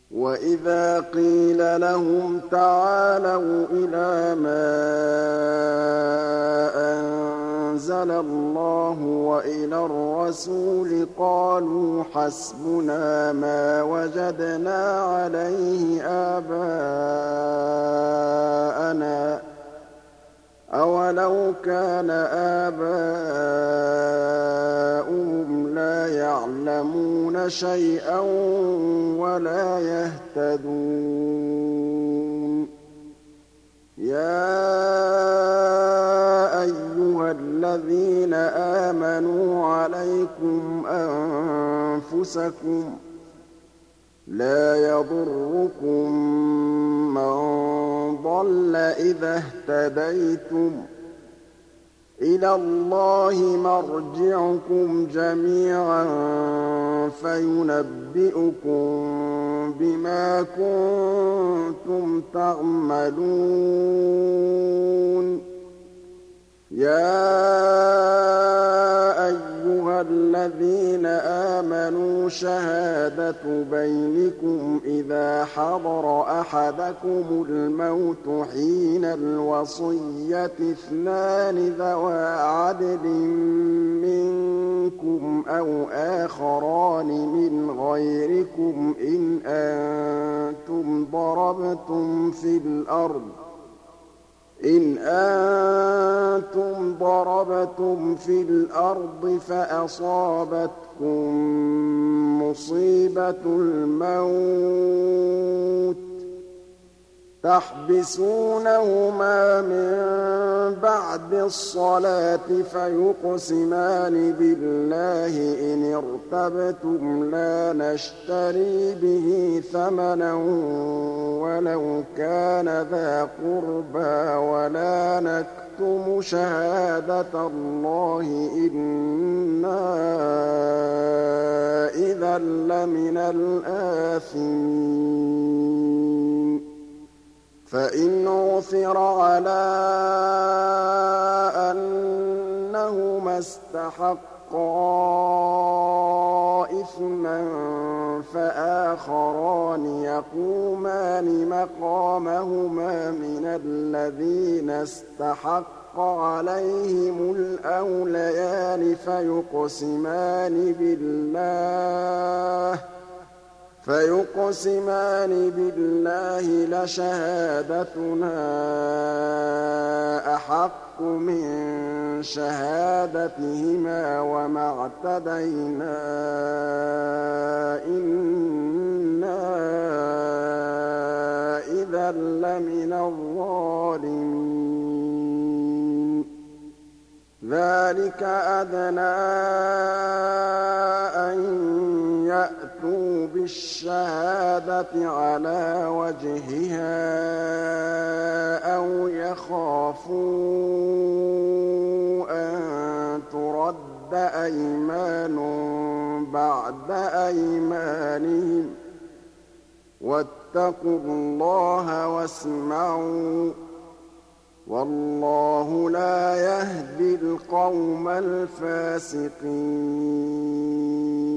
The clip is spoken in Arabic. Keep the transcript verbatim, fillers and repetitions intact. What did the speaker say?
وَإِذَا قِيلَ لَهُمْ تَعَالَوْا إِلَىٰ مَا أَنزَلَ اللَّهُ وَإِلَى الرَّسُولِ قَالُوا حَسْبُنَا مَا وَجَدْنَا عَلَيْهِ آبَاءَنَا ۚ أَوَلَوْ كَانَ آبَاؤُهُمْ لَا يَعْلَمُونَ شَيْئًا وَلَا يَهْتَدُونَ يَا أَيُّهَا الَّذِينَ آمَنُوا عَلَيْكُمْ أَنفُسَكُمْ ۖ لَا يَضُرُّكُم مَّن ضَلَّ إِذَا اهْتَدَيْتُمْ ۚ إِلَى اللَّهِ مَرْجِعُكُمْ جَمِيعًا فَيُنَبِّئُكُم بِمَا كُنتُمْ تَعْمَلُونَ يَا أَيُّهَا الَّذِينَ آمَنُوا شَهَادَةُ بَيْنِكُمْ إِذَا حَضَرَ أَحَدَكُمُ الْمَوْتُ حِينَ الْوَصِيَّةِ اثْنَانِ ذَوَا عَدْلٍ مِّنكُمْ أَوْ آخَرَانِ مِنْ غَيْرِكُمْ إِنْ أَنتُمْ ضَرَبْتُمْ فِي الْأَرْضِ إِنْ أَنتُمْ ضَرَبْتُمْ فِي الْأَرْضِ فَأَصَابَتْكُم مُّصِيبَةُ الْمَوْتِ تَحْبِسُونَهُمَا مِن بَعْدِ الصَّلَاةِ فَيُقْسِمَانِ بِاللَّهِ إِنِ ارْتَبْتُمْ لَا نَشْتَرِي بِهِ ثَمَنًا وَلَوْ كَانَ ذَا قُرْبَىٰ وَلَا نَكْتُمُ شَهَادَةَ اللَّهِ إِنَّا إِذًا لَّمِنَ الْآثِمِينَ فَإِنْ عُثِرَ عَلَىٰ أَنَّهُمَا اسْتَحَقَّا إِثْمًا فَآخَرَانِ يَقُومَانِ مَقَامَهُمَا مِنَ الَّذِينَ اسْتَحَقَّ عَلَيْهِمُ الْأَوْلَيَانِ فَيُقْسِمَانِ بِاللَّهِ فَيُقْسِمَانِ بِاللَّهِ لَشَهَادَتُنَا أَحَقُّ مِن شَهَادَتِهِمَا وَمَا اعْتَدَيْنَا إِنَّا إِذًا لَّمِنَ الظَّالِمِينَ ذَٰلِكَ أَدْنَىٰ أَن يَأْتُوا بِالشَّهَادَةِ عَلَىٰ وَجْهِهَا أَوْ يَخَافُوا أَن تُرَدَّ أَيْمَانٌ بَعْدَ أَيْمَانِهِمْ ۗ وَاتَّقُوا اللَّهَ وَاسْمَعُوا ۗ وَاللَّهُ لَا يَهْدِي الْقَوْمَ الْفَاسِقِينَ